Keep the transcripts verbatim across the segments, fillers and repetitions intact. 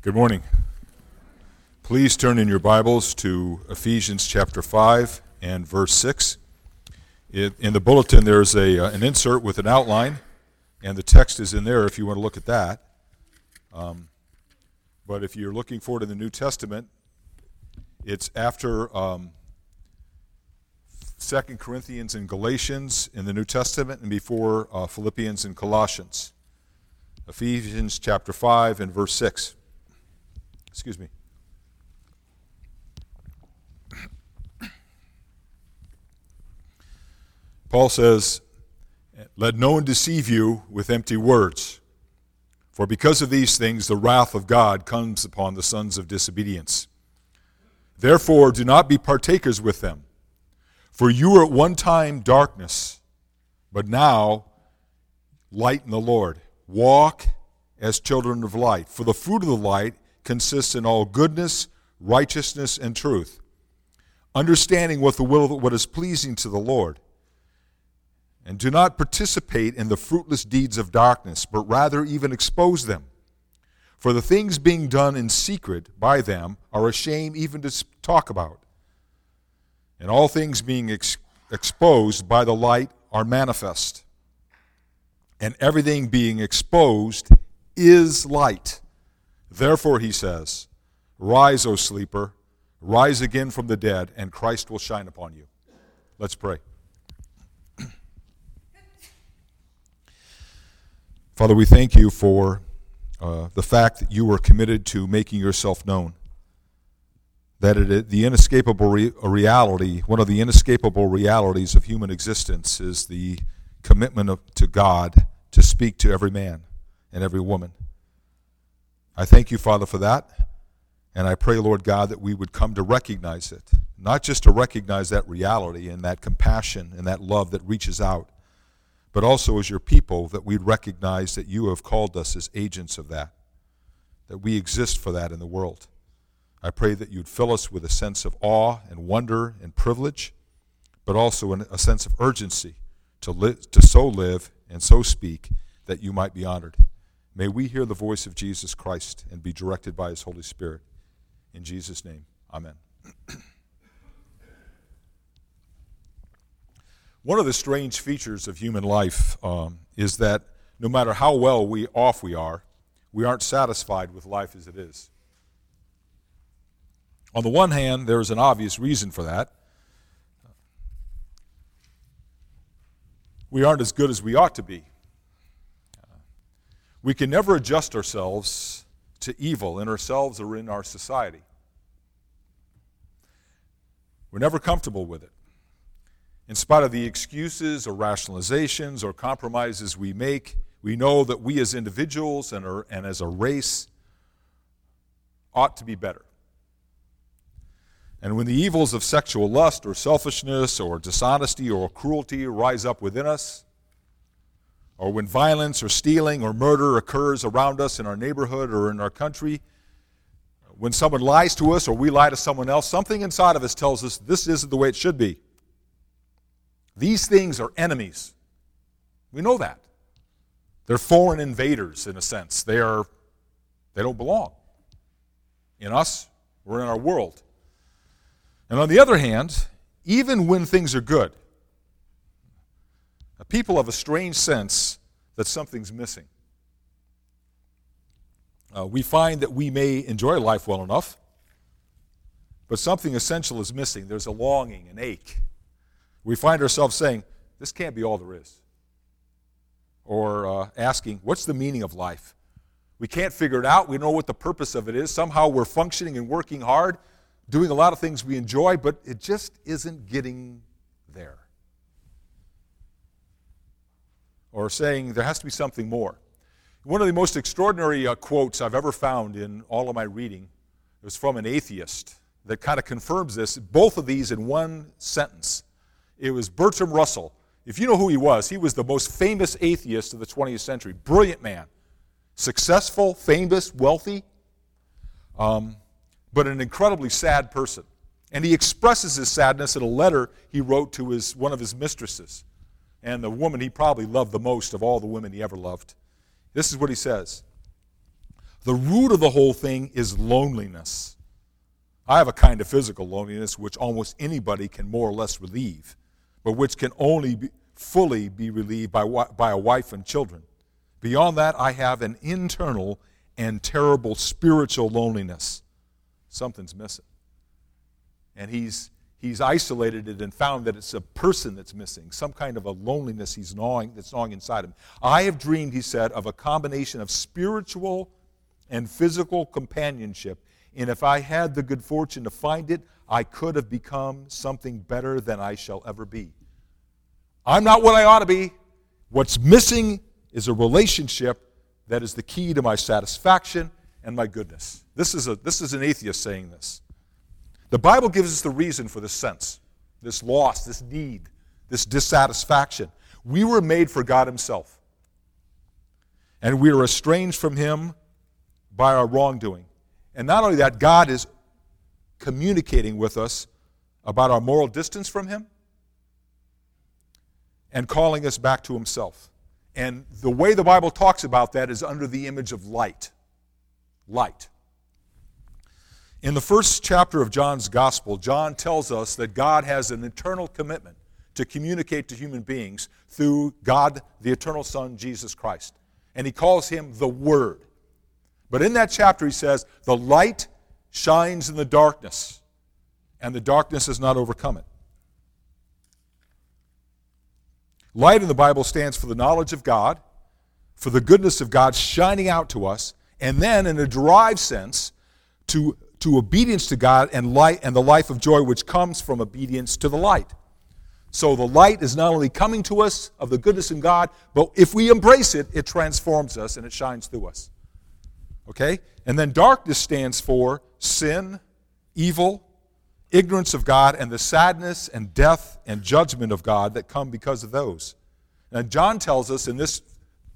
Good morning. Please turn in your Bibles to Ephesians chapter five and verse six. It, in the bulletin there's a, uh, an insert with an outline, and the text is in there if you want to look at that. Um, but if you're looking forward to the New Testament, it's after um, Second Corinthians and Galatians in the New Testament and before uh, Philippians and Colossians. Ephesians chapter five and verse six. Excuse me. Paul says, "Let no one deceive you with empty words, for because of these things the wrath of God comes upon the sons of disobedience. Therefore do not be partakers with them, for you were at one time darkness, but now light in the Lord. Walk as children of light, for the fruit of the light consists in all goodness, righteousness, and truth, understanding what the will of what is pleasing to the Lord. And do not participate in the fruitless deeds of darkness, but rather even expose them. For the things being done in secret by them are a shame even to talk about. And all things being ex- exposed by the light are manifest. And everything being exposed is light. Therefore, he says, rise, O sleeper, rise again from the dead, and Christ will shine upon you." Let's pray. Father, we thank you for uh, the fact that you are committed to making yourself known. That it, the inescapable re- reality, one of the inescapable realities of human existence is the commitment of, to God to speak to every man and every woman. I thank you, Father, for that, and I pray, Lord God, that we would come to recognize it, not just to recognize that reality and that compassion and that love that reaches out, but also as your people, that we'd recognize that you have called us as agents of that, that we exist for that in the world. I pray that you'd fill us with a sense of awe and wonder and privilege, but also a sense of urgency to, li- to so live and so speak that you might be honored. May we hear the voice of Jesus Christ and be directed by his Holy Spirit. In Jesus' name, amen. One of the strange features of human life um, is that no matter how well we off we are, we aren't satisfied with life as it is. On the one hand, there is an obvious reason for that. We aren't as good as we ought to be. We can never adjust ourselves to evil in ourselves or in our society. We're never comfortable with it. In spite of the excuses or rationalizations or compromises we make, we know that we as individuals and, our, and as a race ought to be better. And when the evils of sexual lust or selfishness or dishonesty or cruelty rise up within us, or when violence or stealing or murder occurs around us in our neighborhood or in our country, when someone lies to us or we lie to someone else, something inside of us tells us this isn't the way it should be. These things are enemies. We know that. They're foreign invaders in a sense. They are, they don't belong in us or in our world. And on the other hand, even when things are good, people have a strange sense that something's missing. Uh, we find that we may enjoy life well enough, but something essential is missing. There's a longing, an ache. We find ourselves saying, this can't be all there is. Or uh, asking, what's the meaning of life? We can't figure it out. We know what the purpose of it is. Somehow we're functioning and working hard, doing a lot of things we enjoy, but it just isn't getting there. Or saying there has to be something more. One of the most extraordinary uh, quotes I've ever found in all of my reading was from an atheist that kind of confirms this, both of these in one sentence. It was Bertrand Russell. If you know who he was, he was the most famous atheist of the twentieth century. Brilliant man. Successful, famous, wealthy, um, but an incredibly sad person. And he expresses his sadness in a letter he wrote to his one of his mistresses, and the woman he probably loved the most of all the women he ever loved. This is what he says. The root of the whole thing is loneliness. I have a kind of physical loneliness which almost anybody can more or less relieve, but which can only be, fully be relieved by, by a wife and children. Beyond that, I have an internal and terrible spiritual loneliness. Something's missing. And he's he's isolated it and found that it's a person that's missing, some kind of a loneliness he's gnawing, that's gnawing inside him. I have dreamed, he said, of a combination of spiritual and physical companionship, and if I had the good fortune to find it, I could have become something better than I shall ever be. I'm not what I ought to be. What's missing is a relationship that is the key to my satisfaction and my goodness. This is a this is an atheist saying this. The Bible gives us the reason for this sense, this loss, this need, this dissatisfaction. We were made for God himself. And we are estranged from him by our wrongdoing. And not only that, God is communicating with us about our moral distance from him and calling us back to himself. And the way the Bible talks about that is under the image of light. Light. In the first chapter of John's Gospel, John tells us that God has an eternal commitment to communicate to human beings through God, the eternal Son, Jesus Christ. And he calls him the Word. But in that chapter he says, the light shines in the darkness, and the darkness has not overcome it. Light in the Bible stands for the knowledge of God, for the goodness of God shining out to us, and then in a derived sense, to, to obedience to God and light and the life of joy which comes from obedience to the light. So the light is not only coming to us of the goodness in God, but if we embrace it, it transforms us and it shines through us. Okay? And then darkness stands for sin, evil, ignorance of God, and the sadness and death and judgment of God that come because of those. And John tells us in this,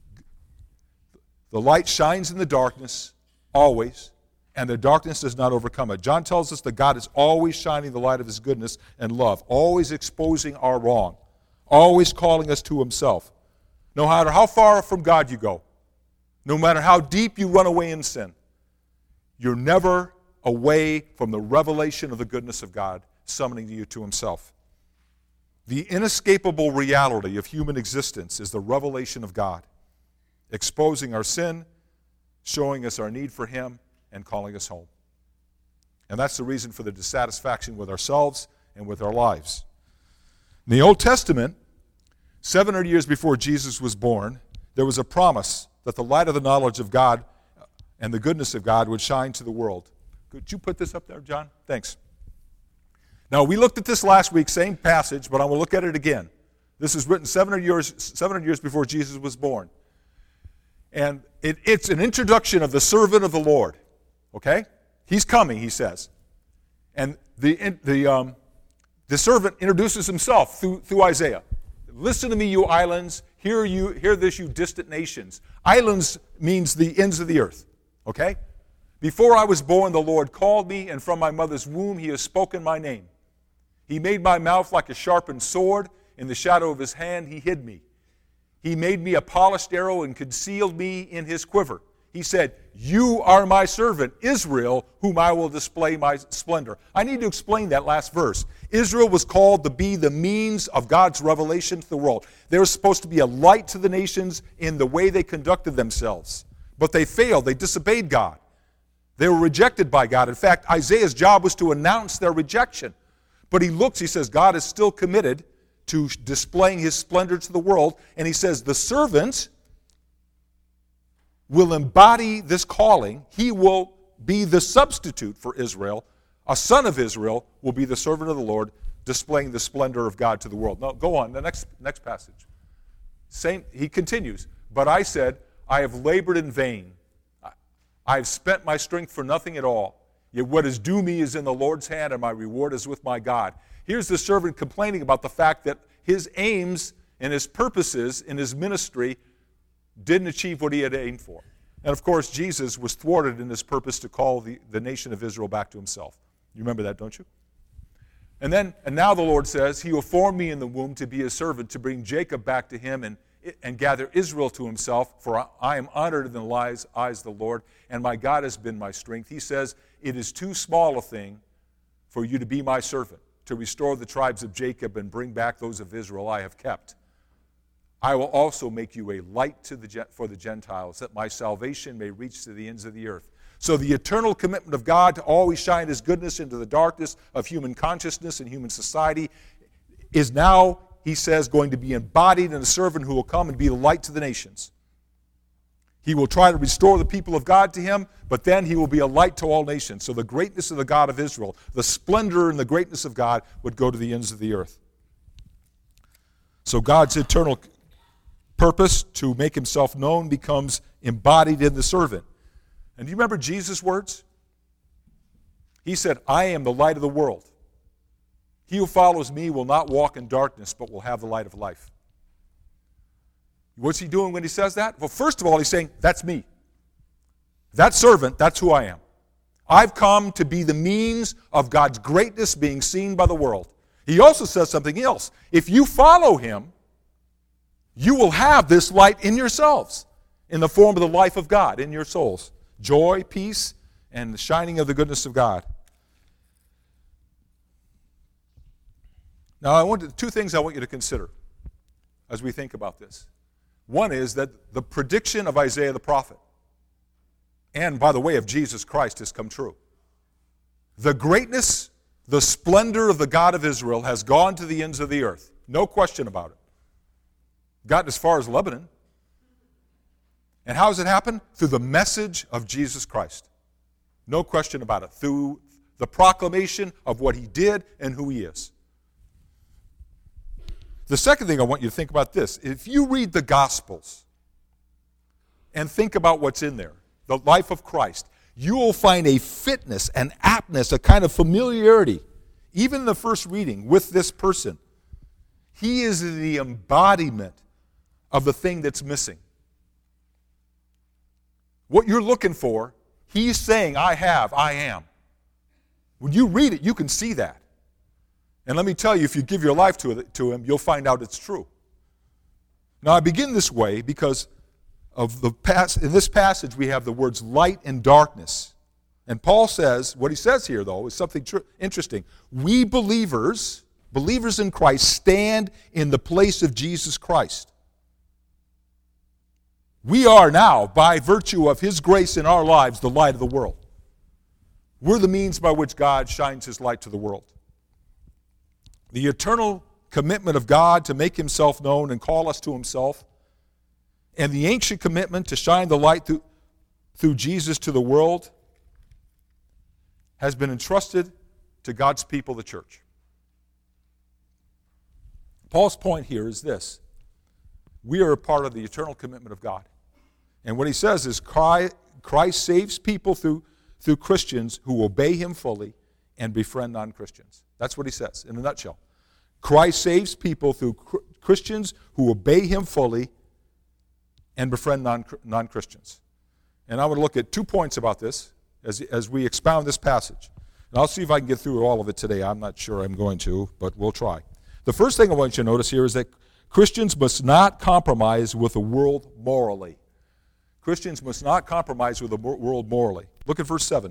the light shines in the darkness always, and the darkness does not overcome it. John tells us that God is always shining the light of his goodness and love, always exposing our wrong, always calling us to himself. No matter how far from God you go, no matter how deep you run away in sin, you're never away from the revelation of the goodness of God summoning you to himself. The inescapable reality of human existence is the revelation of God, exposing our sin, showing us our need for him, and calling us home. And that's the reason for the dissatisfaction with ourselves and with our lives. In the Old Testament, seven hundred years before Jesus was born, there was a promise that the light of the knowledge of God and the goodness of God would shine to the world. Could you put this up there, John? Thanks. Now, we looked at this last week, same passage, but I will look at it again. This is written seven hundred years, seven hundred years before Jesus was born. And it, it's an introduction of the servant of the Lord. Okay? He's coming, he says. And the, the, um, the servant introduces himself through, through Isaiah. Listen to me, you islands. Hear, you, hear this, you distant nations. Islands means the ends of the earth. Okay? Before I was born, the Lord called me, and from my mother's womb he has spoken my name. He made my mouth like a sharpened sword. In the shadow of his hand he hid me. He made me a polished arrow and concealed me in his quiver. He said, you are my servant, Israel, whom I will display my splendor. I need to explain that last verse. Israel was called to be the means of God's revelation to the world. They were supposed to be a light to the nations in the way they conducted themselves. But they failed. They disobeyed God. They were rejected by God. In fact, Isaiah's job was to announce their rejection. But he looks, he says, God is still committed to displaying his splendor to the world. And he says, the servant will embody this calling. He will be the substitute for Israel. A son of Israel will be the servant of the Lord, displaying the splendor of God to the world. Now, go on, the next, next passage. Same, he continues, but I said, I have labored in vain. I have spent my strength for nothing at all. Yet what is due me is in the Lord's hand, and my reward is with my God. Here's the servant complaining about the fact that his aims and his purposes in his ministry didn't achieve what he had aimed for. And of course, Jesus was thwarted in his purpose to call the, the nation of Israel back to himself. You remember that, don't you? And then, and now the Lord says, he will form me in the womb to be a servant, to bring Jacob back to him and, and gather Israel to himself, for I am honored in the eyes of the Lord, and my God has been my strength. He says, it is too small a thing for you to be my servant, to restore the tribes of Jacob and bring back those of Israel I have kept. I will also make you a light to the, for the Gentiles, that my salvation may reach to the ends of the earth. So the eternal commitment of God to always shine his goodness into the darkness of human consciousness and human society is now, he says, going to be embodied in a servant who will come and be the light to the nations. He will try to restore the people of God to him, but then he will be a light to all nations. So the greatness of the God of Israel, the splendor and the greatness of God would go to the ends of the earth. So God's eternal purpose to make himself known becomes embodied in the servant. And do you remember Jesus' words? He said, I am the light of the world. He who follows me will not walk in darkness, but will have the light of life. What's he doing when he says that? Well, first of all, he's saying, that's me. That servant, that's who I am. I've come to be the means of God's greatness being seen by the world. He also says something else. If you follow him, you will have this light in yourselves, in the form of the life of God in your souls. Joy, peace, and the shining of the goodness of God. Now, I want to, two things I want you to consider as we think about this. One is that the prediction of Isaiah the prophet, and by the way of Jesus Christ, has come true. The greatness, the splendor of the God of Israel has gone to the ends of the earth. No question about it. Gotten as far as Lebanon. And how has it happened? Through the message of Jesus Christ. No question about it. Through the proclamation of what he did and who he is. The second thing I want you to think about this. If you read the Gospels and think about what's in there, the life of Christ, you will find a fitness, an aptness, a kind of familiarity, even in the first reading, with this person. He is the embodiment of the thing that's missing. What you're looking for, he's saying, I have, I am. When you read it, you can see that. And let me tell you, if you give your life to, it, to him, you'll find out it's true. Now, I begin this way because of the pas- in this passage we have the words light and darkness. And Paul says, what he says here, though, is something tr- interesting. We believers, believers in Christ, stand in the place of Jesus Christ. We are now, by virtue of his grace in our lives, the light of the world. We're the means by which God shines his light to the world. The eternal commitment of God to make himself known and call us to himself, and the ancient commitment to shine the light through, through Jesus to the world has been entrusted to God's people, the church. Paul's point here is this. We are a part of the eternal commitment of God. And what he says is Christ saves people through, through Christians who obey him fully and befriend non-Christians. That's what he says in a nutshell. Christ saves people through Christians who obey him fully and befriend non, non-Christians. And I want to look at two points about this as, as we expound this passage. And I'll see if I can get through all of it today. I'm not sure I'm going to, but we'll try. The first thing I want you to notice here is that Christians must not compromise with the world morally. Christians must not compromise with the world morally. Look at verse seven.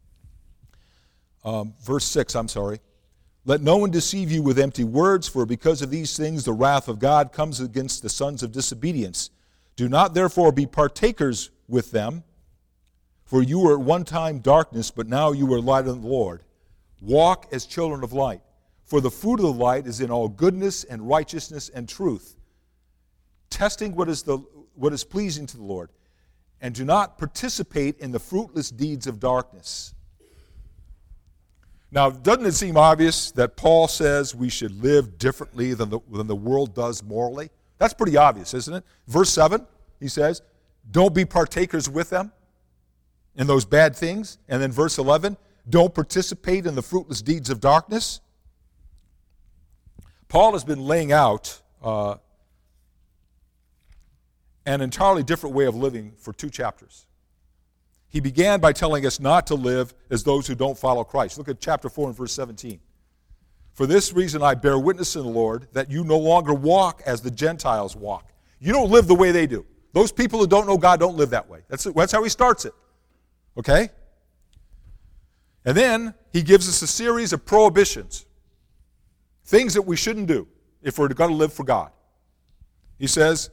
Um, verse six, I'm sorry. Let no one deceive you with empty words, for because of these things the wrath of God comes against the sons of disobedience. Do not therefore be partakers with them, for you were at one time darkness, but now you are light in the Lord. Walk as children of light, for the fruit of the light is in all goodness and righteousness and truth, testing what is the what is pleasing to the Lord, and do not participate in the fruitless deeds of darkness. Now, doesn't it seem obvious that Paul says we should live differently than the, than the world does morally? That's pretty obvious, isn't it? Verse seven, he says, don't be partakers with them in those bad things. And then verse eleven, don't participate in the fruitless deeds of darkness. Paul has been laying out uh, an entirely different way of living for two chapters. He began by telling us not to live as those who don't follow Christ. Look at chapter four and verse seventeen. For this reason I bear witness in the Lord that you no longer walk as the Gentiles walk. You don't live the way they do. Those people who don't know God don't live that way. That's, that's how he starts it. Okay? And then he gives us a series of prohibitions. Things that we shouldn't do if we're going to live for God. He says,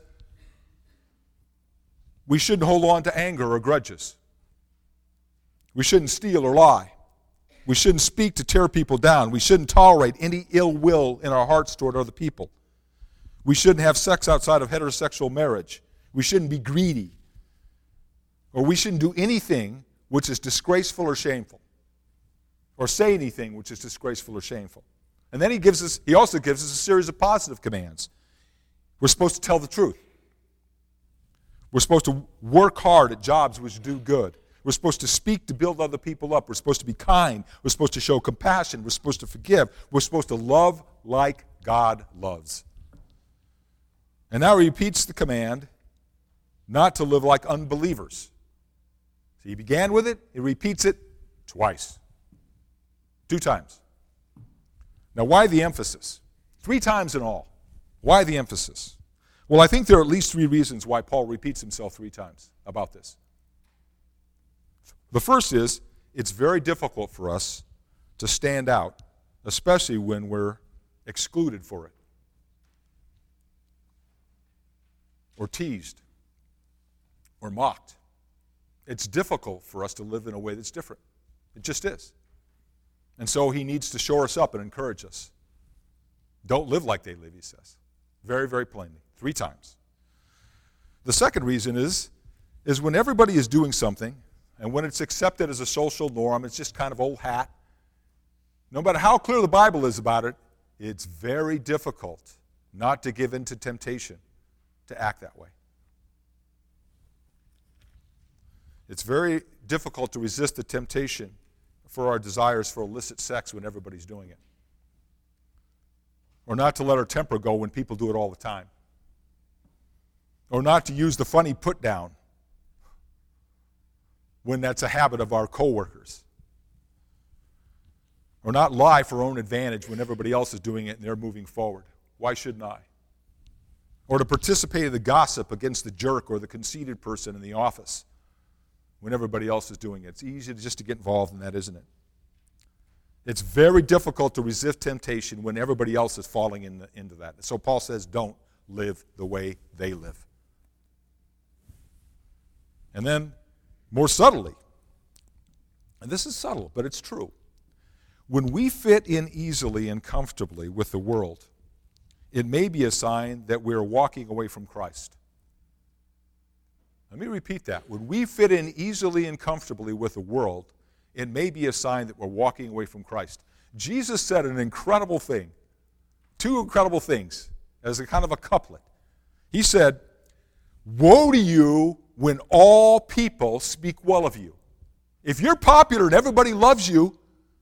we shouldn't hold on to anger or grudges. We shouldn't steal or lie. We shouldn't speak to tear people down. We shouldn't tolerate any ill will in our hearts toward other people. We shouldn't have sex outside of heterosexual marriage. We shouldn't be greedy. Or we shouldn't do anything which is disgraceful or shameful. Or say anything which is disgraceful or shameful. And then he gives us, he also gives us a series of positive commands. We're supposed to tell the truth. We're supposed to work hard at jobs which do good. We're supposed to speak to build other people up. We're supposed to be kind. We're supposed to show compassion. We're supposed to forgive. We're supposed to love like God loves. And now he repeats the command not to live like unbelievers. So he began with it. He repeats it twice. Two times. Now, why the emphasis? Three times in all. Why the emphasis? Well, I think there are at least three reasons why Paul repeats himself three times about this. The first is, it's very difficult for us to stand out, especially when we're excluded for it, or teased, or mocked. It's difficult for us to live in a way that's different. It just is. And so he needs to shore us up and encourage us. Don't live like they live, he says. Very, very plainly. Three times. The second reason is, is when everybody is doing something, and when it's accepted as a social norm, it's just kind of old hat. No matter how clear the Bible is about it, it's very difficult not to give in to temptation to act that way. It's very difficult to resist the temptation for our desires for illicit sex when everybody's doing it. Or not to let our temper go when people do it all the time. Or not to use the funny put down when that's a habit of our coworkers. Or not lie for our own advantage when everybody else is doing it and they're moving forward. Why shouldn't I? Or to participate in the gossip against the jerk or the conceited person in the office when everybody else is doing it. It's easy to just to get involved in that, isn't it? It's very difficult to resist temptation when everybody else is falling in the, into that. So Paul says, don't live the way they live. And then, more subtly, and this is subtle, but it's true, when we fit in easily and comfortably with the world, it may be a sign that we're walking away from Christ. Let me repeat that. When we fit in easily and comfortably with the world, it may be a sign that we're walking away from Christ. Jesus said an incredible thing, two incredible things, as a kind of a couplet. He said, woe to you when all people speak well of you. If you're popular and everybody loves you,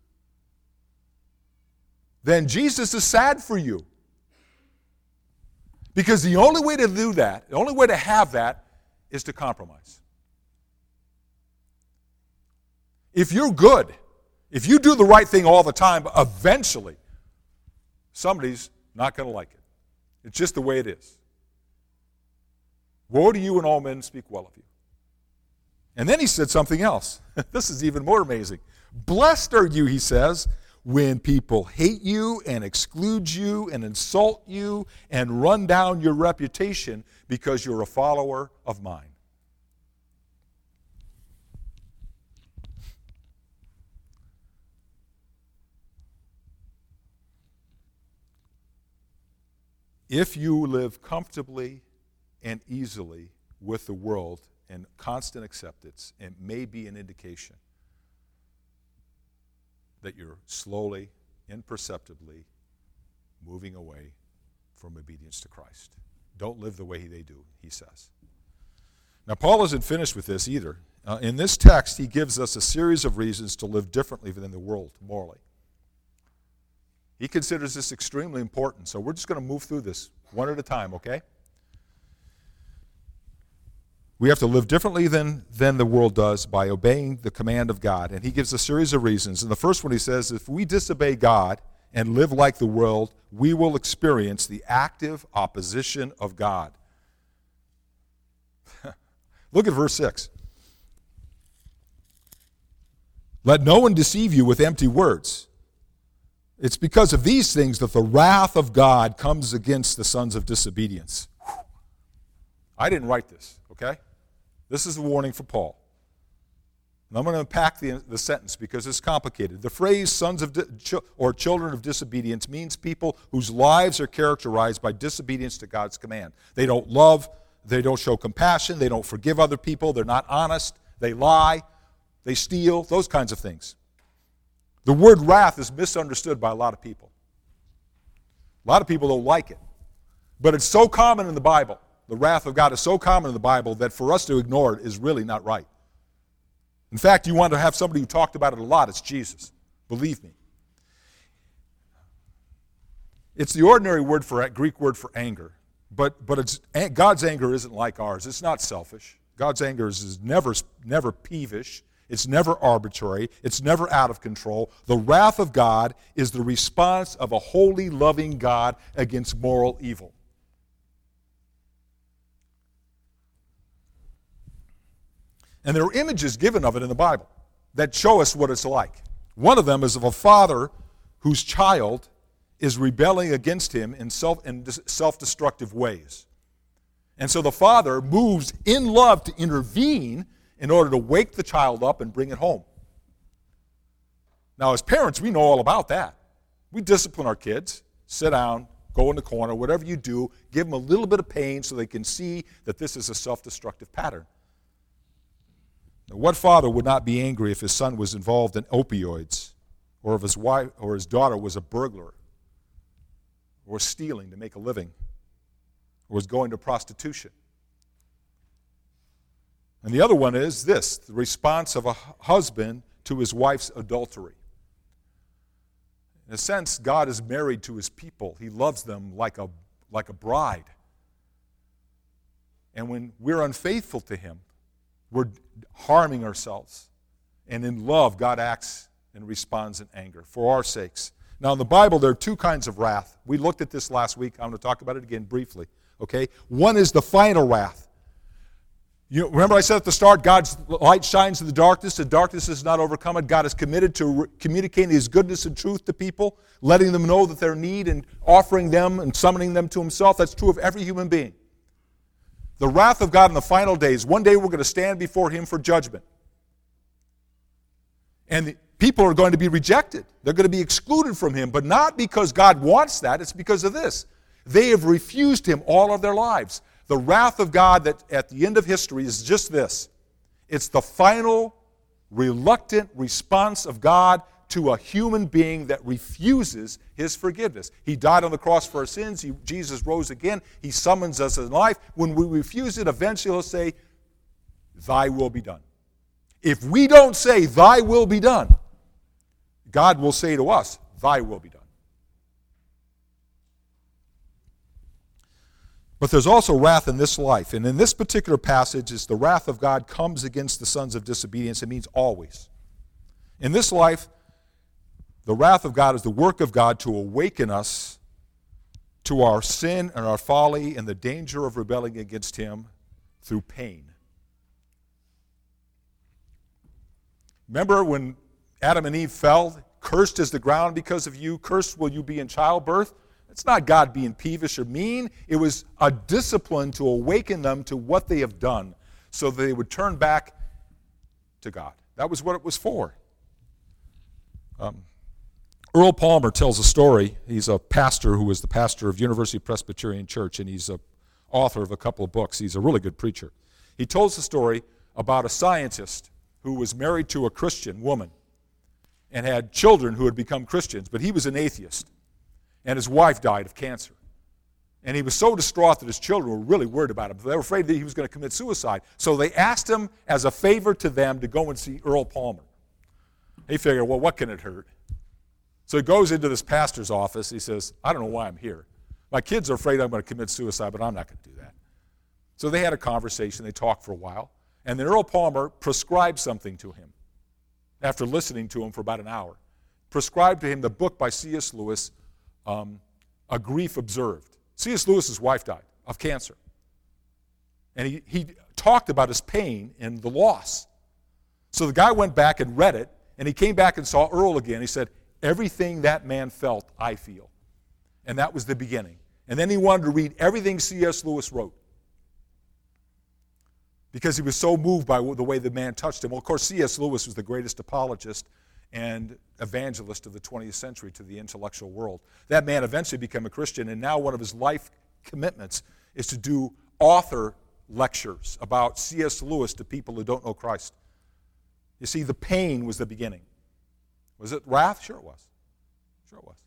then Jesus is sad for you. Because the only way to do that, the only way to have that, is to compromise. If you're good, if you do the right thing all the time, eventually somebody's not going to like it. It's just the way it is. Woe to you when all men speak well of you. And then he said something else. This is even more amazing. Blessed are you, he says, when people hate you and exclude you and insult you and run down your reputation because you're a follower of mine. If you live comfortably and easily with the world and constant acceptance, it may be an indication that you're slowly, imperceptibly moving away from obedience to Christ. Don't live the way they do, he says. Now, Paul isn't finished with this either. Uh, in this text, he gives us a series of reasons to live differently than the world morally. He considers this extremely important, so we're just going to move through this one at a time, okay? We have to live differently than, than the world does by obeying the command of God. And he gives a series of reasons. And the first one he says, if we disobey God and live like the world, we will experience the active opposition of God. Look at verse six. Let no one deceive you with empty words. It's because of these things that the wrath of God comes against the sons of disobedience. Whew. I didn't write this, okay? This is a warning for Paul. And I'm going to unpack the, the sentence because it's complicated. The phrase sons of di- or children of disobedience means people whose lives are characterized by disobedience to God's command. They don't love, they don't show compassion, they don't forgive other people, they're not honest, they lie, they steal, those kinds of things. The word wrath is misunderstood by a lot of people. A lot of people don't like it. But it's so common in the Bible. The wrath of God is so common in the Bible that for us to ignore it is really not right. In fact, you want to have somebody who talked about it a lot, it's Jesus. Believe me. It's the ordinary word for Greek word for anger. But but it's God's anger isn't like ours. It's not selfish. God's anger is, is never never peevish. It's never arbitrary. It's never out of control. The wrath of God is the response of a holy, loving God against moral evil. And there are images given of it in the Bible that show us what it's like. One of them is of a father whose child is rebelling against him in self in self-destructive ways. And so the father moves in love to intervene in order to wake the child up and bring it home. Now, as parents, we know all about that. We discipline our kids. Sit down, go in the corner, whatever you do, give them a little bit of pain so they can see that this is a self-destructive pattern. Now, what father would not be angry if his son was involved in opioids, or if his wife or his daughter was a burglar, or stealing to make a living, or was going to prostitution? And the other one is this, the response of a husband to his wife's adultery. In a sense, God is married to his people. He loves them like a, like a bride. And when we're unfaithful to him, we're harming ourselves. And in love, God acts and responds in anger for our sakes. Now, in the Bible, there are two kinds of wrath. We looked at this last week. I'm going to talk about it again briefly. Okay? One is the final wrath. You remember I said at the start, God's light shines in the darkness. The darkness is not overcome it. God is committed to re- communicating his goodness and truth to people, letting them know that their need and offering them and summoning them to himself. That's true of every human being. The wrath of God in the final days, one day we're going to stand before him for judgment. And the people are going to be rejected. They're going to be excluded from him, but not because God wants that. It's because of this. They have refused him all of their lives. The wrath of God that at the end of history is just this. It's the final, reluctant response of God to a human being that refuses his forgiveness. He died on the cross for our sins. He, Jesus rose again. He summons us in life. When we refuse it, eventually he'll say, thy will be done. If we don't say, thy will be done, God will say to us, thy will be done. But there's also wrath in this life. And in this particular passage, is the wrath of God comes against the sons of disobedience. It means always. In this life, the wrath of God is the work of God to awaken us to our sin and our folly and the danger of rebelling against him through pain. Remember when Adam and Eve fell? Cursed is the ground because of you. Cursed will you be in childbirth. It's not God being peevish or mean. It was a discipline to awaken them to what they have done so they would turn back to God. That was what it was for. Um, Earl Palmer tells a story. He's a pastor who was the pastor of University Presbyterian Church, and he's an author of a couple of books. He's a really good preacher. He tells the story about a scientist who was married to a Christian woman and had children who had become Christians, but he was an atheist. And his wife died of cancer. And he was so distraught that his children were really worried about him. They were afraid that he was going to commit suicide. So they asked him as a favor to them to go and see Earl Palmer. He figured, well, what can it hurt? So he goes into this pastor's office. He says, I don't know why I'm here. My kids are afraid I'm going to commit suicide, but I'm not going to do that. So they had a conversation. They talked for a while. And then Earl Palmer prescribed something to him after listening to him for about an hour. Prescribed to him the book by C S Lewis, Um, A Grief Observed. C S Lewis's wife died of cancer. And he, he talked about his pain and the loss. So the guy went back and read it, and he came back and saw Earl again. He said, everything that man felt, I feel. And that was the beginning. And then he wanted to read everything C S Lewis wrote because he was so moved by the way the man touched him. Well, of course, C S Lewis was the greatest apologist and evangelist of the twentieth century to the intellectual world. That man eventually became a Christian, and now one of his life commitments is to do author lectures about C S Lewis to people who don't know Christ. You see, the pain was the beginning. Was it wrath? Sure it was. Sure it was.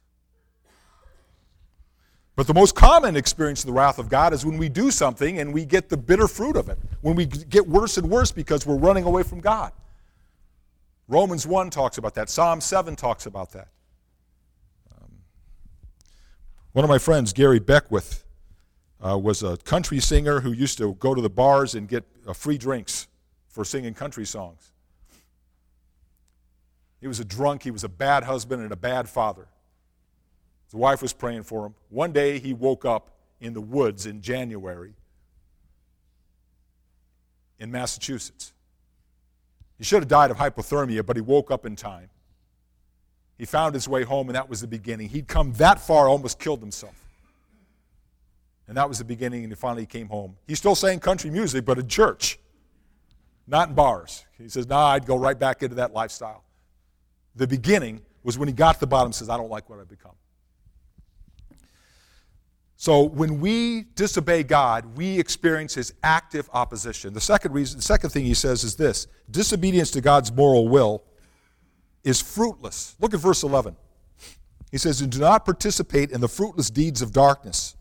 But the most common experience of the wrath of God is when we do something and we get the bitter fruit of it, when we get worse and worse because we're running away from God. Romans one talks about that. Psalm seven talks about that. Um, one of my friends, Gary Beckwith, uh, was a country singer who used to go to the bars and get uh, free drinks for singing country songs. He was a drunk, he was a bad husband and a bad father. His wife was praying for him. One day he woke up in the woods in January in Massachusetts. He should have died of hypothermia, but he woke up in time. He found his way home, and that was the beginning. He'd come that far, almost killed himself. And that was the beginning, and he finally came home. He still sang country music, but in church, not in bars. He says, nah, I'd go right back into that lifestyle. The beginning was when he got to the bottom and says, I don't like what I've become. So when we disobey God, we experience his active opposition. The second reason, the second thing he says is this: disobedience to God's moral will is fruitless. Look at verse eleven. He says, and do not participate in the fruitless deeds of darkness.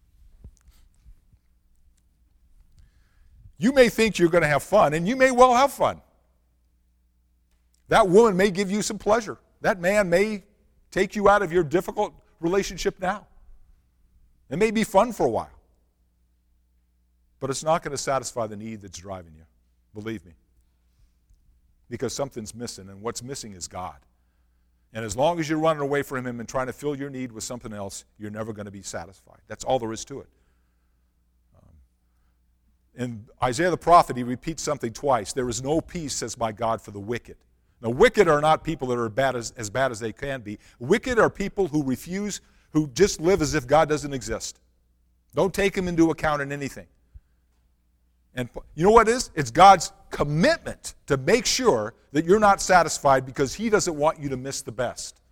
You may think you're going to have fun, and you may well have fun. That woman may give you some pleasure. That man may take you out of your difficult relationship now. It may be fun for a while, but it's not going to satisfy the need that's driving you. Believe me. Because something's missing, and what's missing is God. And as long as you're running away from him and trying to fill your need with something else, you're never going to be satisfied. That's all there is to it. Um, in Isaiah the prophet, he repeats something twice. There is no peace, says my God, for the wicked. Now, wicked are not people that are bad as, as bad as they can be. Wicked are people who refuse, who just live as if God doesn't exist. Don't take him into account in anything. And you know what it is? It's God's commitment to make sure that you're not satisfied because he doesn't want you to miss the best.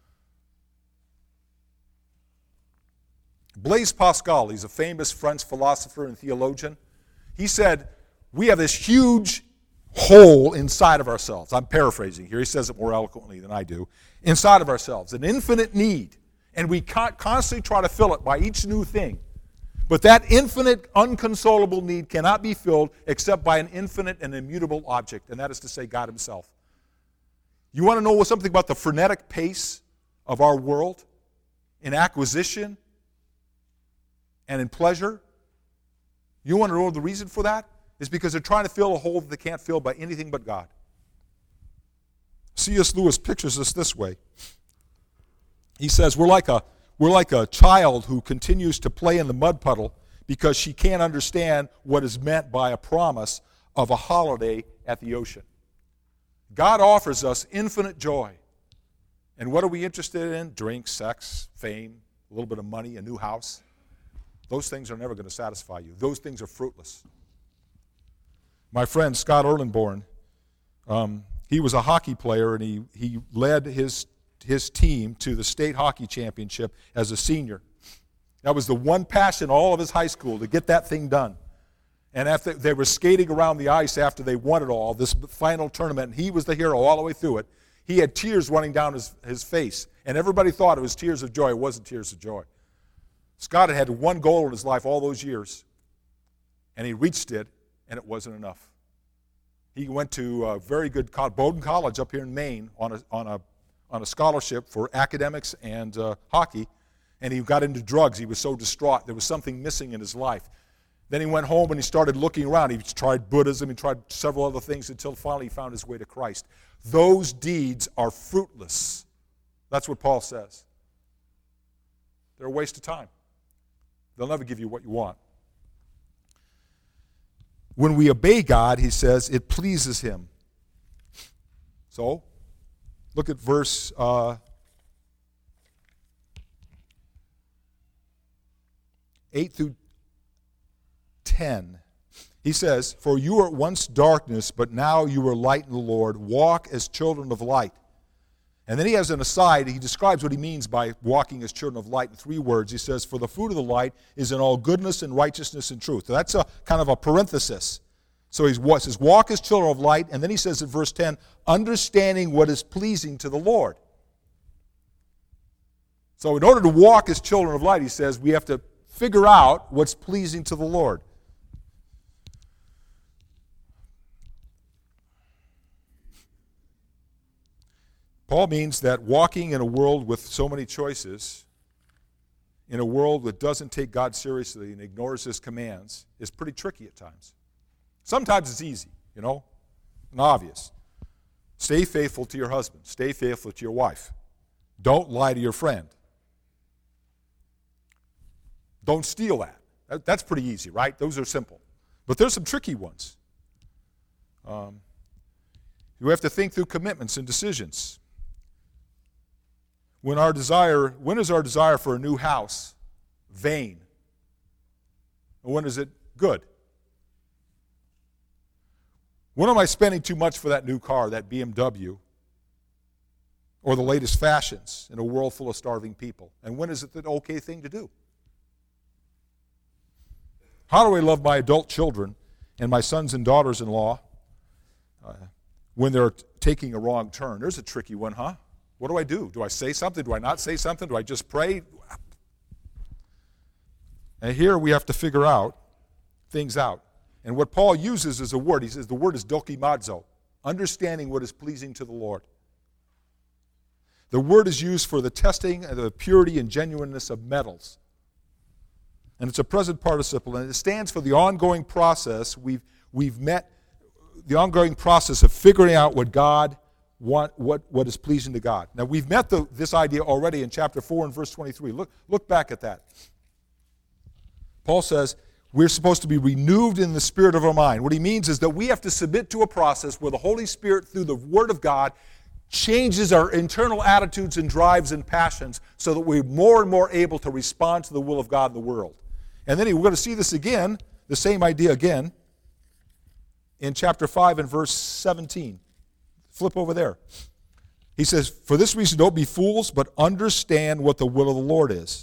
Blaise Pascal, he's a famous French philosopher and theologian. He said, we have this huge hole inside of ourselves. I'm paraphrasing here. He says it more eloquently than I do. Inside of ourselves, an infinite need. And we constantly try to fill it by each new thing. But that infinite, unconsolable need cannot be filled except by an infinite and immutable object, and that is to say God himself. You want to know something about the frenetic pace of our world in acquisition and in pleasure? You want to know the reason for that? It's because they're trying to fill a hole that they can't fill by anything but God. C S Lewis pictures this this way. He says, we're like a we're like a child who continues to play in the mud puddle because she can't understand what is meant by a promise of a holiday at the ocean. God offers us infinite joy. And what are we interested in? Drink, sex, fame, a little bit of money, a new house. Those things are never going to satisfy you. Those things are fruitless. My friend Scott Erlenborn, um, he was a hockey player, and he, he led his his team to the state hockey championship as a senior. That was the one passion all of his high school, to get that thing done. And after they were skating around the ice after they won it all, this final tournament, and he was the hero all the way through it, he had tears running down his, his face. And everybody thought it was tears of joy. It wasn't tears of joy. Scott had had one goal in his life all those years, and he reached it, and it wasn't enough. He went to a very good college, Bowdoin College up here in Maine, on a, on a on a scholarship for academics and uh, hockey, and he got into drugs. He was so distraught. There was something missing in his life. Then he went home and he started looking around. He tried Buddhism, he tried several other things until finally he found his way to Christ. Those deeds are fruitless. That's what Paul says. They're a waste of time. They'll never give you what you want. when we obey God, he says, it pleases him. So, look at verse uh, eight through ten. He says, for you were once darkness, but now you are light in the Lord. Walk as children of light. And then he has an aside. He describes what he means by walking as children of light in three words. He says, for the fruit of the light is in all goodness and righteousness and truth. So that's a kind of a parenthesis. So he says, walk as children of light. And then he says in verse ten, understanding what is pleasing to the Lord. So in order to walk as children of light, he says, we have to figure out what's pleasing to the Lord. Paul means that walking in a world with so many choices, in a world that doesn't take God seriously and ignores his commands, is pretty tricky at times. Sometimes it's easy, you know, and obvious. Stay faithful to your husband. Stay faithful to your wife. Don't lie to your friend. Don't steal that. That's pretty easy, right? Those are simple. But there's some tricky ones. Um, you have to think through commitments and decisions. When our desire, when is our desire for a new house vain? And when is it good? When am I spending too much for that new car, that B M W, or the latest fashions in a world full of starving people? And when is it the okay thing to do? How do I love my adult children and my sons and daughters-in-law uh, when they're t- taking a wrong turn? There's a tricky one, huh? What do I do? Do I say something? Do I not say something? Do I just pray? And here we have to figure out things out. And what Paul uses is a word. He says the word is dokimazo, understanding what is pleasing to the Lord. The word is used for the testing of the purity and genuineness of metals. And it's a present participle, and it stands for the ongoing process. We've, we've met the ongoing process of figuring out what God What, what, what is pleasing to God. Now, we've met the, this idea already in chapter four and verse twenty-three. Look, look back at that. Paul says, we're supposed to be renewed in the spirit of our mind. What he means is that we have to submit to a process where the Holy Spirit, through the Word of God, changes our internal attitudes and drives and passions so that we're more and more able to respond to the will of God in the world. And then we're going to see this again, the same idea again, in chapter five and verse seventeen. Flip over there. He says, for this reason, don't be fools, but understand what the will of the Lord is.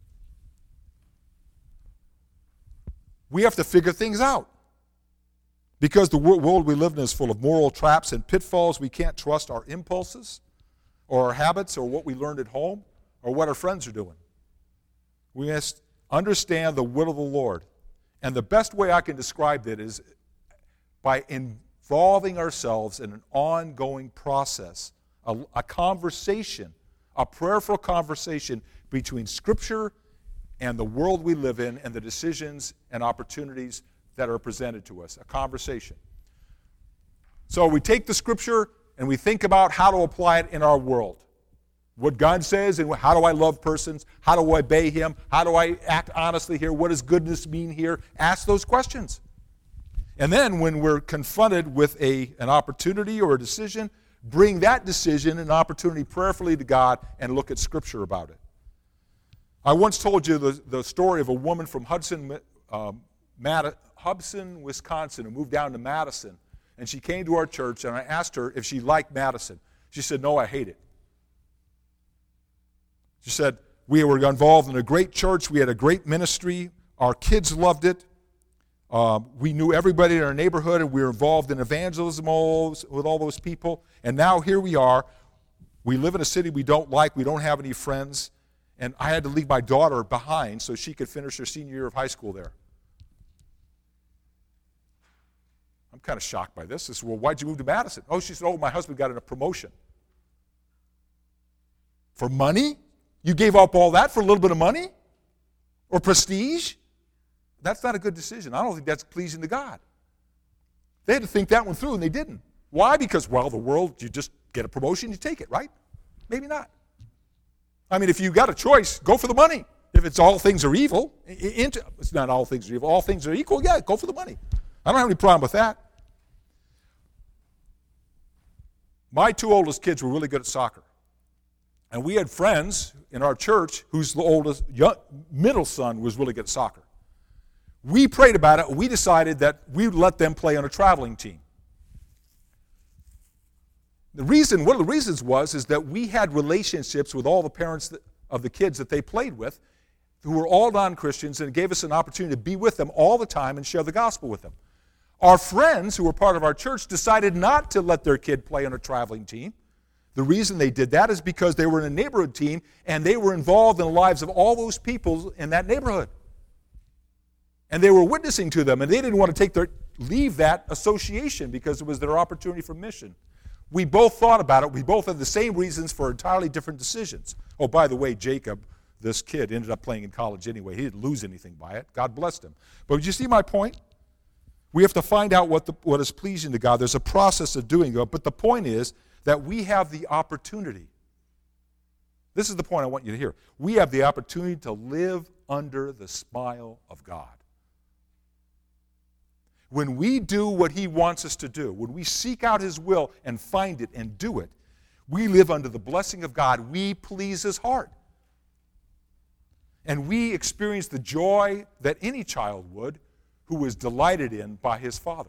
We have to figure things out. Because the world we live in is full of moral traps and pitfalls. We can't trust our impulses or our habits or what we learned at home or what our friends are doing. We must understand the will of the Lord. And the best way I can describe that is by in involving ourselves in an ongoing process, a, a conversation, a prayerful conversation between Scripture and the world we live in and the decisions and opportunities that are presented to us, a conversation. So we take the Scripture and we think about how to apply it in our world. What God says, and how do I love persons? How do I obey Him? How do I act honestly here? What does goodness mean here? Ask those questions. And then when we're confronted with a, an opportunity or a decision, bring that decision and opportunity prayerfully to God and look at Scripture about it. I once told you the, the story of a woman from Hudson, um, Mad- Hudson, Wisconsin, who moved down to Madison. And she came to our church, and I asked her if she liked Madison. She said, no, I hate it. She said, we were involved in a great church. We had a great ministry. Our kids loved it. Um, we knew everybody in our neighborhood, and we were involved in evangelism all, with all those people. And now here we are. We live in a city we don't like. We don't have any friends. And I had to leave my daughter behind so she could finish her senior year of high school there. I'm kind of shocked by this. I said, well, why'd you move to Madison? Oh, she said, oh, my husband got a promotion. For money? You gave up all that for a little bit of money? Or prestige? That's not a good decision. I don't think that's pleasing to God. They had to think that one through, and they didn't. Why? Because, well, the world, you just get a promotion, you take it, right? Maybe not. I mean, if you got a choice, go for the money. If it's all things are evil, it's not all things are evil, all things are equal, yeah, go for the money. I don't have any problem with that. My two oldest kids were really good at soccer. And we had friends in our church whose oldest, young, middle son was really good at soccer. We prayed about it. We decided that we would let them play on a traveling team. The reason, one of the reasons was, is that we had relationships with all the parents that, of the kids that they played with, who were all non-Christians, and it gave us an opportunity to be with them all the time and share the gospel with them. Our friends, who were part of our church, decided not to let their kid play on a traveling team. The reason they did that is because they were in a neighborhood team, and they were involved in the lives of all those people in that neighborhood. And they were witnessing to them, and they didn't want to take their leave that association because it was their opportunity for mission. We both thought about it. We both had the same reasons for entirely different decisions. Oh, by the way, Jacob, this kid, ended up playing in college anyway. He didn't lose anything by it. God blessed him. But you see my point? We have to find out what, the, what is pleasing to God. There's a process of doing it, but the point is that we have the opportunity. This is the point I want you to hear. We have the opportunity to live under the smile of God. When we do what He wants us to do, when we seek out His will and find it and do it, we live under the blessing of God. We please His heart. And we experience the joy that any child would who is delighted in by his father.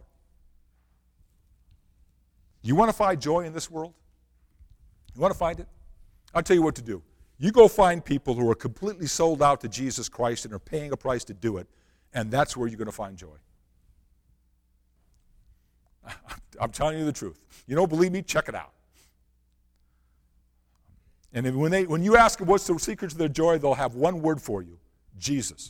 You want to find joy in this world? You want to find it? I'll tell you what to do. You go find people who are completely sold out to Jesus Christ and are paying a price to do it, and that's where you're going to find joy. I'm telling you the truth. You don't believe me? Check it out. And when, they, when you ask them what's the secret to their joy, they'll have one word for you: Jesus.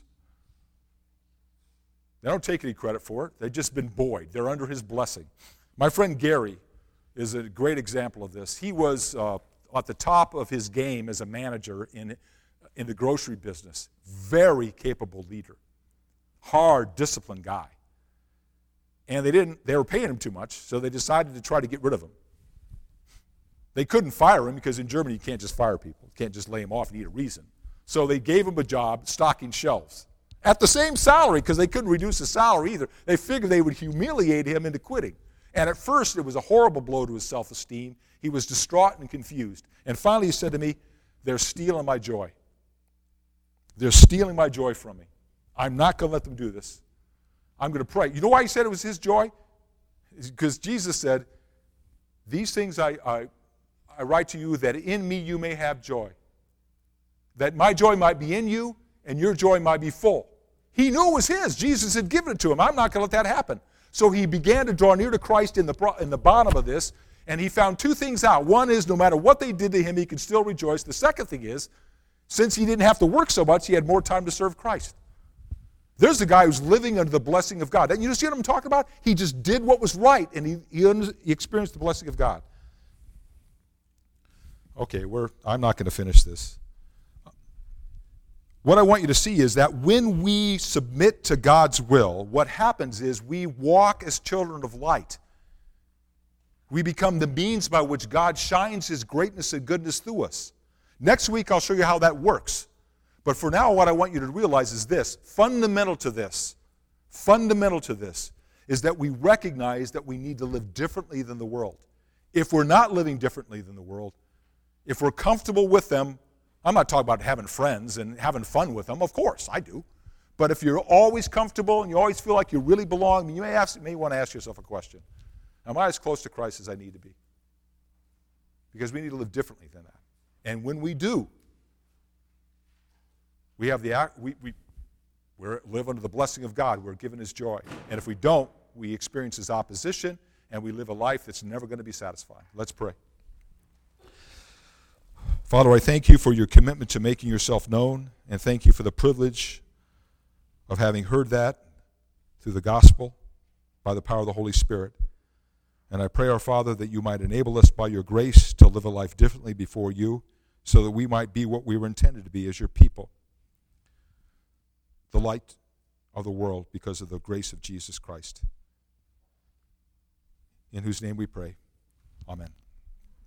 They don't take any credit for it. They've just been buoyed. They're under His blessing. My friend Gary is a great example of this. He was uh, at the top of his game as a manager in, in the grocery business. Very capable leader. Hard, disciplined guy. And they didn't, they were paying him too much, so they decided to try to get rid of him. They couldn't fire him because in Germany you can't just fire people. You can't just lay him off. You need a reason. So they gave him a job stocking shelves at the same salary because they couldn't reduce his salary either. They figured they would humiliate him into quitting. And at first it was a horrible blow to his self-esteem. He was distraught and confused. And finally he said to me, "They're stealing my joy. They're stealing my joy from me. I'm not going to let them do this. I'm going to pray." You know why he said it was his joy? It's because Jesus said, "These things I, I, I write to you that in me you may have joy. That my joy might be in you and your joy might be full." He knew it was his. Jesus had given it to him. I'm not going to let that happen. So he began to draw near to Christ in the, in the bottom of this, and he found two things out. One is no matter what they did to him, he could still rejoice. The second thing is, since he didn't have to work so much, he had more time to serve Christ. There's a guy who's living under the blessing of God. And you see what I'm talking about? He just did what was right, and he, he, he experienced the blessing of God. Okay, we're, I'm not going to finish this. What I want you to see is that when we submit to God's will, what happens is we walk as children of light. We become the means by which God shines His greatness and goodness through us. Next week, I'll show you how that works. But for now, what I want you to realize is this. Fundamental to this, fundamental to this, is that we recognize that we need to live differently than the world. If we're not living differently than the world, if we're comfortable with them, I'm not talking about having friends and having fun with them. Of course, I do. But if you're always comfortable and you always feel like you really belong, you may, ask, you may want to ask yourself a question. Am I as close to Christ as I need to be? Because we need to live differently than that. And when we do, we have the we we we live under the blessing of God. We're given His joy. And if we don't, we experience His opposition, and we live a life that's never going to be satisfying. Let's pray. Father, I thank You for Your commitment to making Yourself known, and thank You for the privilege of having heard that through the gospel by the power of the Holy Spirit. And I pray, our Father, that You might enable us by Your grace to live a life differently before You, so that we might be what we were intended to be as Your people, the light of the world because of the grace of Jesus Christ, in whose name we pray. Amen.